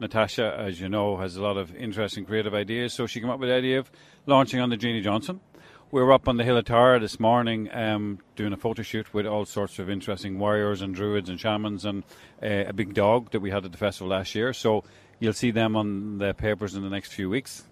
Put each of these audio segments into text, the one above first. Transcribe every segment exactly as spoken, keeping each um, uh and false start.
Natasha, as you know, has a lot of interesting creative ideas, so she came up with the idea of launching on the Jeannie Johnson. We were up on the Hill of Tara this morning um, doing a photo shoot with all sorts of interesting warriors and druids and shamans and uh, a big dog that we had at the festival last year. So you'll see them on the papers in the next few weeks.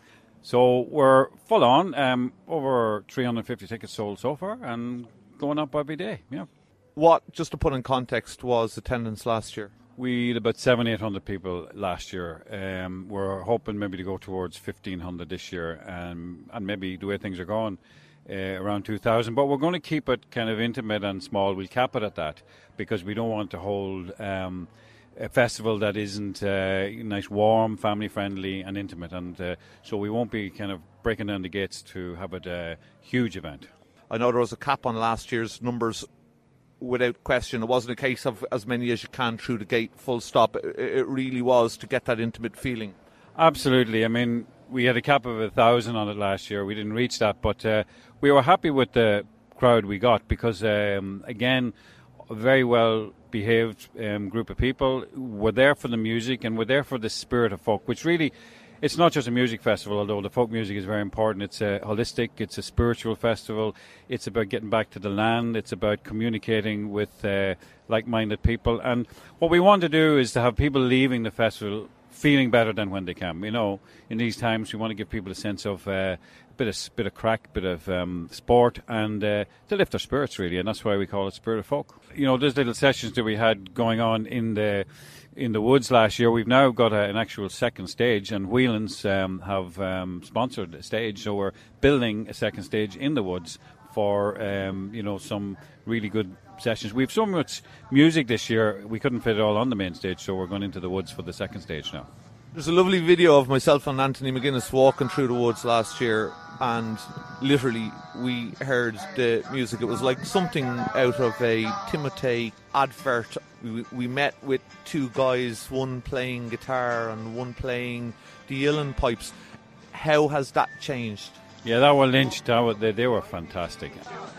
So we're full on, um, over three hundred fifty tickets sold so far and going up every day. Yeah. What, just to put in context, was attendance last year? We had about seven, eight hundred people last year. Um, we're hoping maybe to go towards fifteen hundred this year, um, and maybe the way things are going, uh, around two thousand. But we're going to keep it kind of intimate and small. We'll cap it at that because we don't want to hold um, a festival that isn't uh, nice, warm, family friendly, and intimate. And uh, so we won't be kind of breaking down the gates to have it a huge event. I know there was a cap on last year's numbers. Without question, it wasn't a case of as many as you can through the gate, full stop. It really was to get that intimate feeling. Absolutely. I mean, we had a cap of a thousand on it last year. We didn't reach that, but uh, we were happy with the crowd we got because, um, again, a very well behaved um, group of people were there for the music and were there for the spirit of folk, which really, it's not just a music festival, although the folk music is very important. It's a holistic, it's a spiritual festival. It's about getting back to the land. It's about communicating with uh, like-minded people. And what we want to do is to have people leaving the festival feeling better than when they came. You know, in these times, we want to give people a sense of uh, a bit of bit of crack, bit of um, sport, and uh, to lift their spirits, really. And that's why we call it Spirit of Folk. You know, those little sessions that we had going on in the in the woods last year, we've now got a, an actual second stage, and Whelan's um, have um, sponsored a stage, so we're building a second stage in the woods for um, you know, some really good sessions. We've so much music this year, we couldn't fit it all on the main stage, so we're going into the woods for the second stage now. There's a lovely video of myself and Anthony McGuinness walking through the woods last year, and literally we heard the music. It was like something out of a Timothy advert. We, we met with two guys, one playing guitar and one playing the uilleann pipes. How has that changed? Yeah, that were Lynch. That were, they, they were fantastic.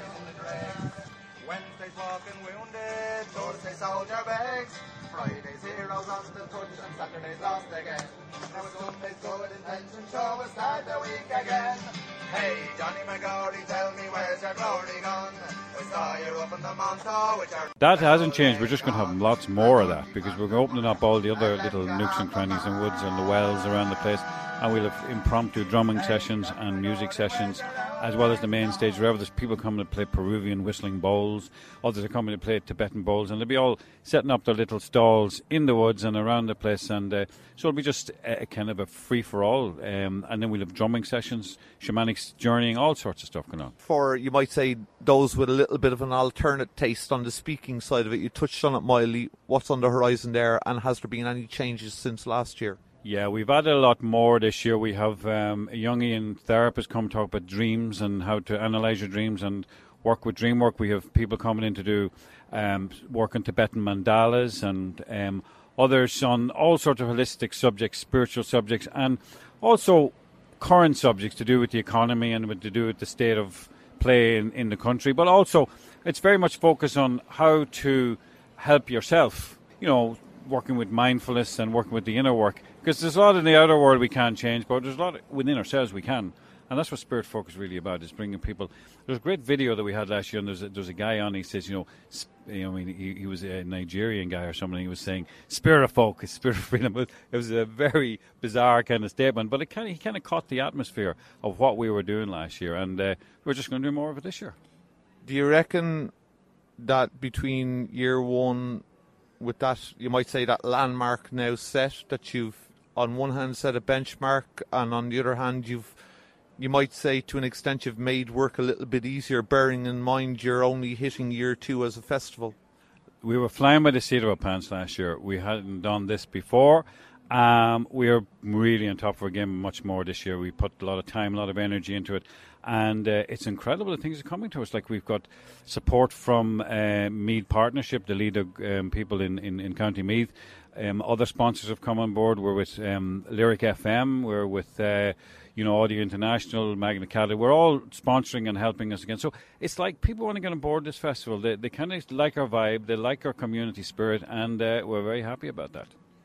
Wednesday's walking wounded, Thursday soldier begs, Friday's heroes on the touch, and Saturday's lost again. Now it's Sunday's good intention, so we start the week again. Hey, Johnny McGorry, tell me where's your glory gone? We saw you up in the Monto, which are... That hasn't changed. We're just going to have lots more of that because we're opening up all the other little nooks and crannies and woods and the wells around the place. And we'll have impromptu drumming sessions and music sessions, as well as the main stage. Wherever there's people coming to play Peruvian whistling bowls, others are coming to play Tibetan bowls, and they'll be all setting up their little stalls in the woods and around the place. And uh, so it'll be just a, a kind of a free for all. Um, and then we'll have drumming sessions, shamanic journeying, all sorts of stuff going on. For, you might say, those with a little bit of an alternate taste on the speaking side of it, you touched on it mildly. What's on the horizon there, and has there been any changes since last year? Yeah, we've added a lot more this year. We have um, a Jungian therapist come talk about dreams and how to analyse your dreams and work with dream work. We have people coming in to do um, work on Tibetan mandalas and um, others on all sorts of holistic subjects, spiritual subjects, and also current subjects to do with the economy and with to do with the state of play in, in the country. But also, it's very much focused on how to help yourself, you know, working with mindfulness and working with the inner work. Because there's a lot in the outer world we can't change, but there's a lot within ourselves we can. And that's what Spirit Folk is really about, is bringing people. There's a great video that we had last year, and there's a, there's a guy on, he says, you know, sp- you know, I mean, he, he was a Nigerian guy or something, he was saying, Spirit of Folk is Spirit of Freedom. It was a very bizarre kind of statement, but it kind of, he kind of caught the atmosphere of what we were doing last year, and uh, we're just going to do more of it this year. Do you reckon that between year one, with that, you might say, that landmark now set, that you've on one hand set a benchmark, and on the other hand you've, you might say to an extent, you've made work a little bit easier, bearing in mind you're only hitting year two as a festival? We were flying by the seat of our pants last year. We hadn't done this before. Um, we are really on top of our game much more this year. We put a lot of time, a lot of energy into it. And uh, it's incredible the things are coming to us. Like, we've got support from uh, Meath Partnership, the lead of um, people in, in, in County Meath. Um, other sponsors have come on board. We're with um, Lyric F M. We're with uh, you know, Audio International, Magna Carta. We're all sponsoring and helping us again. So it's like people want to get on board this festival. They, they kind of like our vibe. They like our community spirit, and uh, we're very happy about that.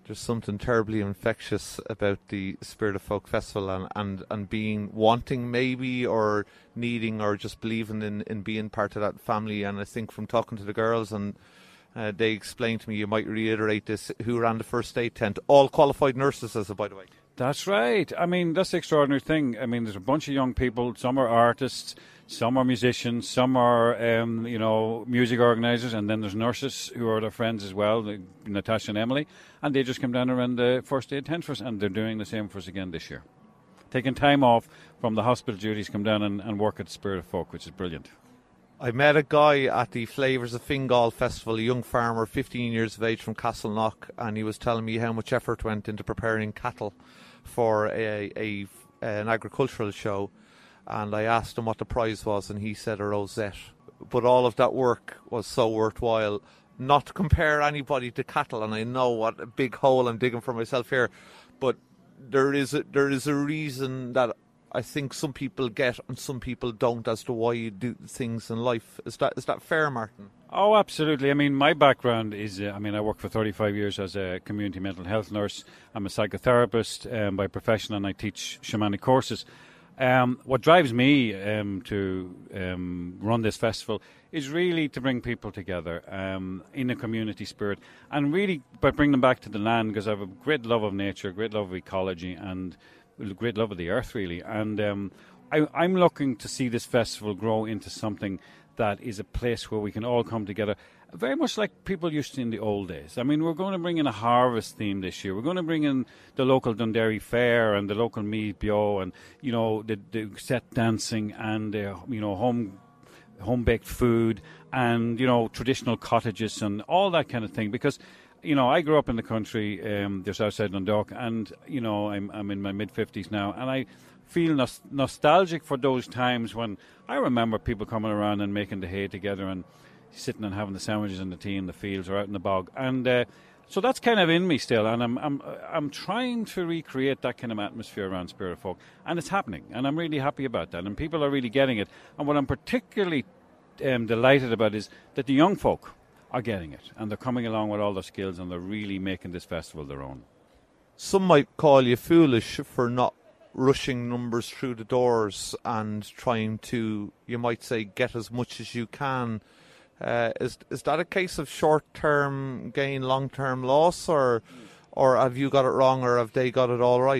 There's something terribly infectious about the Spirit of Folk Festival and, and, and being wanting maybe or needing or just believing in, in being part of that family. And I think from talking to the girls, and uh, they explained to me, you might reiterate this, who ran the first aid tent, all qualified nurses, as a by the way. That's right. I mean, that's the extraordinary thing. I mean, there's a bunch of young people. Some are artists, some are musicians, some are, um, you know, music organisers, and then there's nurses who are their friends as well, like Natasha and Emily, and they just come down and run the first aid tent for us, and they're doing the same for us again this year. Taking time off from the hospital duties, come down and, and work at Spirit of Folk, which is brilliant. I met a guy at the Flavours of Fingal Festival, a young farmer, fifteen years of age from Castleknock, and he was telling me how much effort went into preparing cattle for a, a an agricultural show, and I asked him what the prize was, and he said a rosette. But all of that work was so worthwhile. Not to compare anybody to cattle, and I know what a big hole I'm digging for myself here, but there is a, there is a reason that I think some people get and some people don't as to why you do things in life. Is that is that fair, Martin? Oh, absolutely. I mean, my background is, uh, I mean, I worked for thirty-five years as a community mental health nurse. I'm a psychotherapist um, by profession, and I teach shamanic courses. Um, what drives me um, to um, run this festival is really to bring people together um, in a community spirit, and really by bringing them back to the land, because I have a great love of nature, great love of ecology, and a great love of the earth, really. And um, I, I'm looking to see this festival grow into something that is a place where we can all come together, very much like people used to in the old days. I mean, we're going to bring in a harvest theme this year. We're going to bring in the local Dundee Fair and the local Meath Bio, and, you know, the, the set dancing and, uh, you know, home home-baked food and, you know, traditional cottages and all that kind of thing. Because, you know, I grew up in the country, um, just outside Dundalk, and, you know, I'm, I'm in my mid-fifties now, and I feel nos- nostalgic for those times when I remember people coming around and making the hay together and sitting and having the sandwiches and the tea in the fields or out in the bog. And uh, so that's kind of in me still, and I'm I'm I'm trying to recreate that kind of atmosphere around Spirit of Folk, and it's happening, and I'm really happy about that, and people are really getting it. And what I'm particularly um, delighted about is that the young folk are getting it, and they're coming along with all their skills, and they're really making this festival their own. Some might call you foolish for not rushing numbers through the doors and trying to, you might say, get as much as you can. Uh, is is that a case of short-term gain, long-term loss, or or have you got it wrong, or have they got it all right?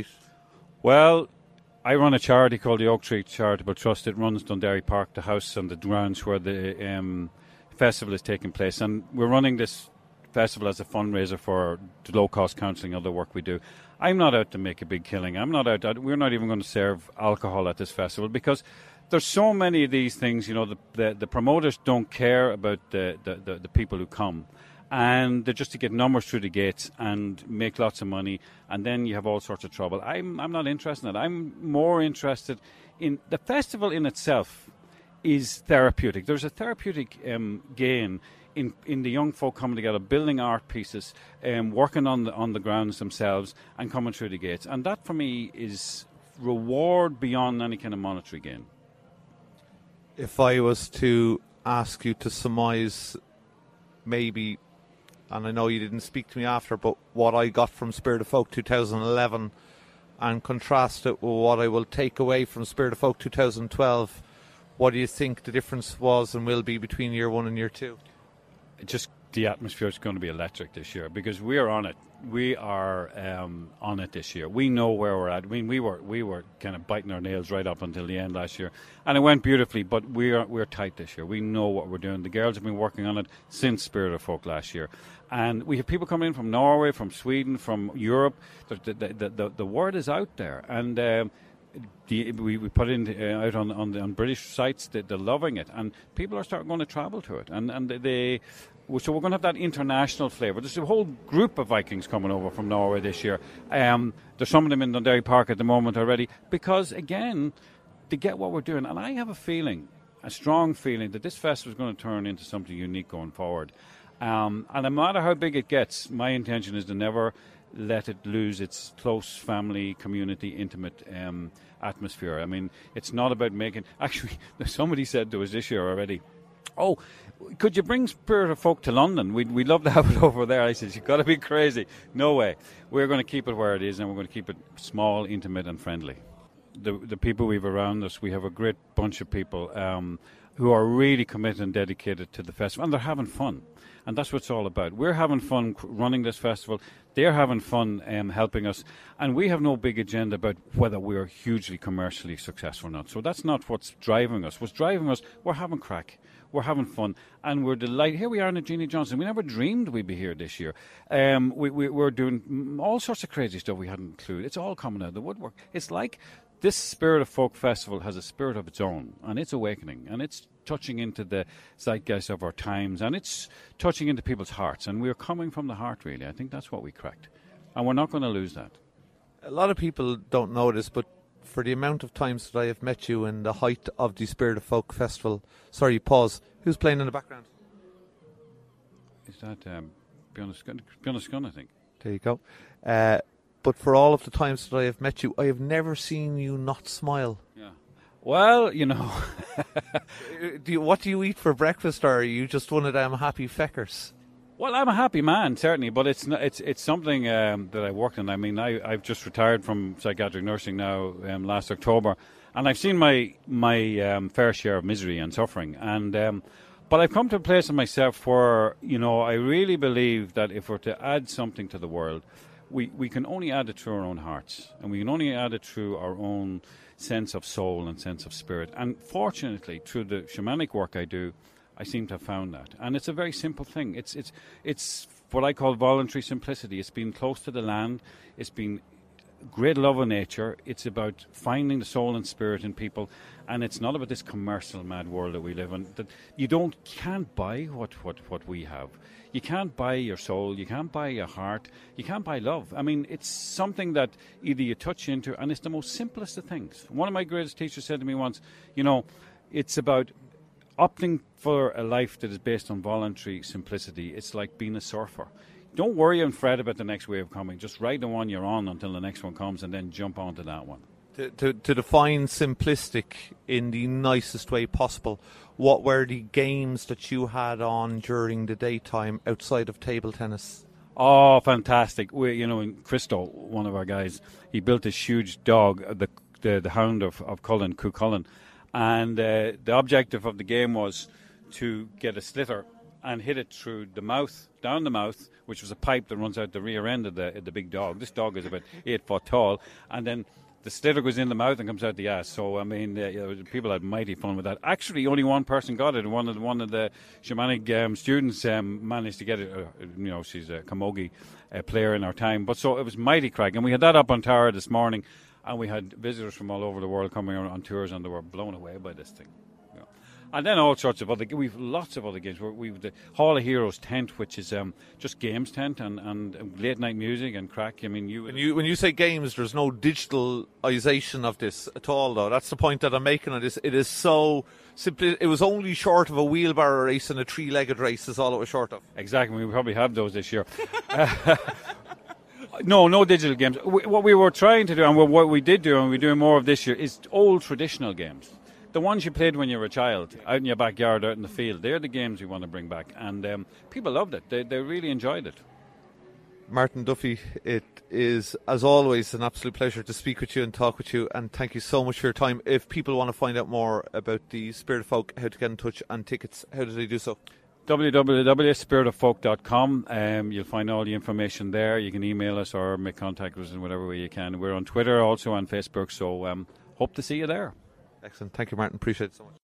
Well, I run a charity called the Oak Tree Charitable Trust. It runs Dundee Park, the house and the grounds where the um, festival is taking place, and we're running this festival as a fundraiser for the low-cost counselling, other work we do. I'm not out to make a big killing. I'm not out. We're not even going to serve alcohol at this festival, because there's so many of these things. You know, the the, the promoters don't care about the, the, the, the people who come, and they're just to get numbers through the gates and make lots of money, and then you have all sorts of trouble. I'm I'm not interested in that. I'm more interested in the festival in itself is therapeutic. There's a therapeutic um, gain in in the young folk coming together, building art pieces, um, working on the on the grounds themselves, and coming through the gates. And that for me is reward beyond any kind of monetary gain. If I was to ask you to surmise, maybe, and I know you didn't speak to me after, but what I got from Spirit of Folk twenty eleven, and contrast it with what I will take away from Spirit of Folk twenty twelve, what do you think the difference was and will be between year one and year two? Just the atmosphere is going to be electric this year, because we are on it. We are um, on it this year. We know where we're at. I mean, we were we were kind of biting our nails right up until the end last year, and it went beautifully. But we are we're tight this year. We know what we're doing. The girls have been working on it since Spirit of Folk last year, and we have people coming in from Norway, from Sweden, from Europe. The the the, the, the word is out there, and. Um, The, we, we put it uh, out on on, the, on British sites. They, they're loving it, and people are starting going to travel to it. And and they, they so we're going to have that international flavour. There's a whole group of Vikings coming over from Norway this year. Um, there's some of them in Dundee Park at the moment already, because again, to get what we're doing. And I have a feeling, a strong feeling, that this festival is going to turn into something unique going forward. Um, and no matter how big it gets, my intention is to never let it lose its close family, community, intimate um, atmosphere. I mean, it's not about making... Actually, somebody said to us this year already, oh, could you bring Spirit of Folk to London? We'd, we'd love to have it over there. I said, you've got to be crazy. No way. We're going to keep it where it is, and we're going to keep it small, intimate, and friendly. The the people we've around us, we have a great bunch of people um, who are really committed and dedicated to the festival, and they're having fun. And that's what it's all about. We're having fun running this festival. They're having fun um, helping us. And we have no big agenda about whether we're hugely commercially successful or not. So that's not what's driving us. What's driving us, we're having crack. We're having fun. And we're delighted. Here we are in Jeannie Johnson. We never dreamed we'd be here this year. Um, we, we, we're doing all sorts of crazy stuff we hadn't clued. It's all coming out of the woodwork. It's like this Spirit of Folk Festival has a spirit of its own. And it's awakening. And it's touching into the zeitgeist of our times, and it's touching into people's hearts, and we're coming from the heart, really. I think that's what we cracked, and we're not going to lose that. A lot of people don't know this, but for the amount of times that I have met you in the height of the Spirit of Folk Festival, sorry, pause, who's playing in the background? Is that um, Bjorn Scunn, I think. There you go. Uh, but for all of the times that I have met you, I have never seen you not smile. Yeah. Well, you know. do you, what do you eat for breakfast, or are you just one of them happy feckers? Well, I'm a happy man, certainly, but it's not, it's it's something um, that I worked on. I mean, I, I've just retired from psychiatric nursing now um, last October, and I've seen my my um, fair share of misery and suffering. And um, but I've come to a place in myself where, you know, I really believe that if we're to add something to the world, we, we can only add it through our own hearts, and we can only add it through our own sense of soul and sense of spirit. And fortunately, through the shamanic work I do, I seem to have found that. And it's a very simple thing. It's it's it's what I call voluntary simplicity. It's been close to the land. It's been great love of nature. It's about finding the soul and spirit in people. And it's not about this commercial mad world that we live in. That you don't can't buy what, what, what we have. You can't buy your soul. You can't buy your heart. You can't buy love. I mean, it's something that either you touch into, and it's the most simplest of things. One of my greatest teachers said to me once, you know, it's about opting for a life that is based on voluntary simplicity. It's like being a surfer. Don't worry and fret about the next wave coming. Just ride the one you're on until the next one comes, and then jump onto that one. To, to, to define simplistic in the nicest way possible, what were the games that you had on during the daytime outside of table tennis? Oh, fantastic. We, you know, Christo, one of our guys, he built this huge dog, the the, the hound of, of Cullen, Cú Cullen. And uh, the objective of the game was to get a slitter and hit it through the mouth, down the mouth, which was a pipe that runs out the rear end of the, the big dog. This dog is about eight foot tall. And then the slitter goes in the mouth and comes out the ass. So, I mean, uh, you know, people had mighty fun with that. Actually, only one person got it. One of the, one of the shamanic um, students um, managed to get it. Uh, you know, she's a camogie uh, player in our time. But so it was mighty crack. And we had that up on tower this morning. And we had visitors from all over the world coming on, on tours, and they were blown away by this thing. You know. And then all sorts of other, we've lots of other games. We've the Hall of Heroes tent, which is um, just games tent and, and late night music and crack. I mean, you when you when you say games, there's no digitalization of this at all, though. That's the point that I'm making of this. It is so simply. It was only short of a wheelbarrow race and a three-legged race. Is all it was short of. Exactly. We probably have those this year. No, no digital games. We, what we were trying to do, and what we did do, and we're doing more of this year, is old traditional games. The ones you played when you were a child, out in your backyard, out in the field. They're the games we want to bring back. And um, people loved it. They, they really enjoyed it. Martin Duffy, it is, as always, an absolute pleasure to speak with you and talk with you. And thank you so much for your time. If people want to find out more about the Spirit of Folk, how to get in touch, and tickets, how do they do so? w w w dot spirit of folk dot com. Um, you'll find all the information there. You can email us or make contact with us in whatever way you can. We're on Twitter, also on Facebook, so um, hope to see you there. Excellent. Thank you, Martin. Appreciate it so much.